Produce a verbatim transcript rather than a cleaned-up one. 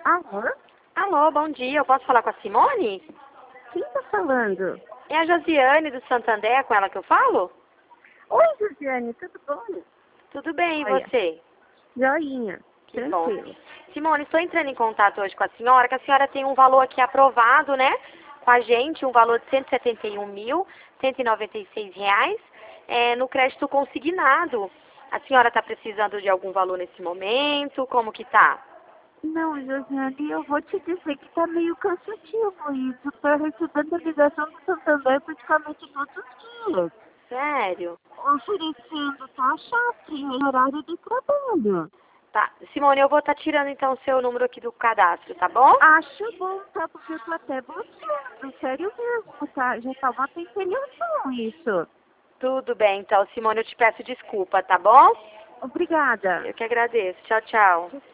Alô? Alô, bom dia. Eu posso falar com a Simone? Quem tá falando? É a Josiane do Santander, é com ela que eu falo? Oi, Josiane, tudo bom? Tudo bem, e Olha, você? joinha, Que bom. tranquilo. Simone, estou entrando em contato hoje com a senhora, que a senhora tem um valor aqui aprovado, né? Com a gente, um valor de cento e setenta e um mil, cento e noventa e seis reais, é, no crédito consignado. A senhora está precisando de algum valor nesse momento? Como que tá? Não, Josiane, eu vou te dizer que tá meio cansativo isso. Tô recebendo a ligação do Santander praticamente todos os dias. Sério? Oferecendo taxa em horário de trabalho. Tá. Simone, eu vou estar tirando então o seu número aqui do cadastro, tá bom? Acho bom, tá? Porque eu tô até bloqueando, sério mesmo, tá? Já tá uma pentelhação isso. Tudo bem, então, Simone, eu te peço desculpa, tá bom? Obrigada. Eu que agradeço. Tchau, tchau.